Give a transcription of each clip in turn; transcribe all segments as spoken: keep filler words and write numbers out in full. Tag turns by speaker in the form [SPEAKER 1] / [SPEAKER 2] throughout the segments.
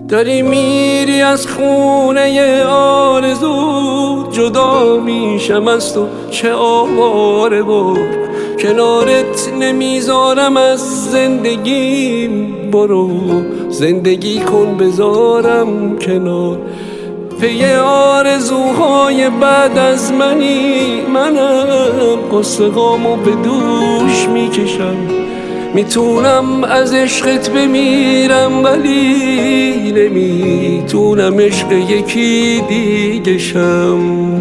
[SPEAKER 1] داری میری از خونه آرزو، جدا میشم از تو چه آواره بار، کنارت نمیذارم از زندگیم، برو زندگی کن بذارم کنار. پی آرزوهای بعد از منی، منم قصه هامو به دوش میکشم، میتونم از عشقت بمیرم ولی نمیتونم عشق یکی دیگه شم.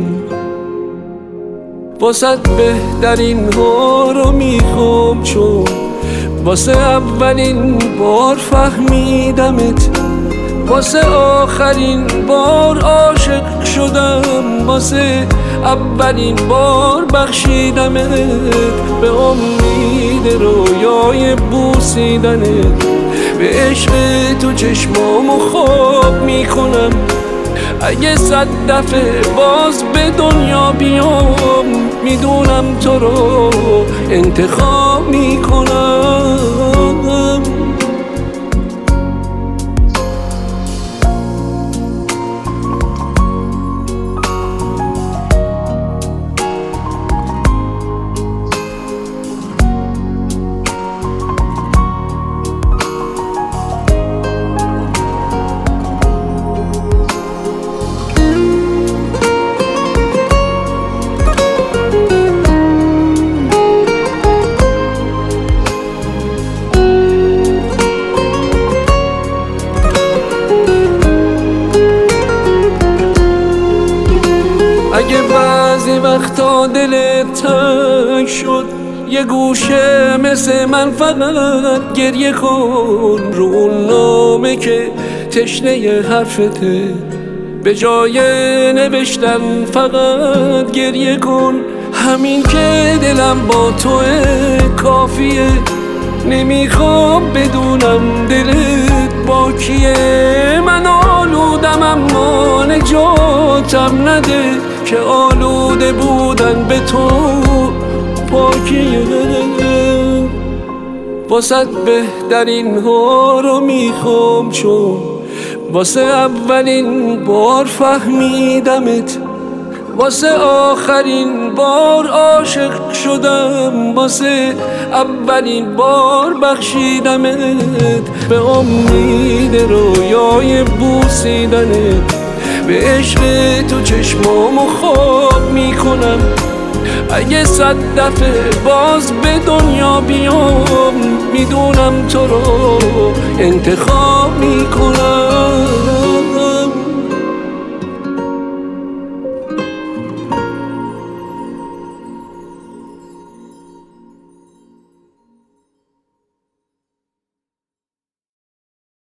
[SPEAKER 1] واسه بهترین ها رو میخوام، چون واسه اولین بار فهمیدمت، واسه آخرین بار عاشق شدم، واسه اولین بار بخشیدمت، به امید رویای بوسیدنت، به عشق تو چشمامو خواب میکنم. اگه صد دفعه باز به دنیا بیام، میدونم تو رو انتخاب میکنم. اگه بعضی وقتا دلت تنگ شد، یه گوشه مثل من فقط گریه کن، رو اون نامه که تشنه حرفته، به جای نوشتن فقط گریه کن. همین که دلم با توه کافیه، نمیخوام بدونم دلت با کیه. من آلودم اما نجاتم نده، که آلوده بودن به تو پاکیه. واسه بهترین ها رو میخوام، چون واسه اولین بار فهمیدمت، واسه آخرین بار عاشق شدم، واسه اولین بار بخشیدمت، به امید رویای بوسیدنت، به عشق تو چشمامو خواب میکنم. اگه صد دفعه باز به دنیا بیام، میدونم تو رو انتخاب میکنم.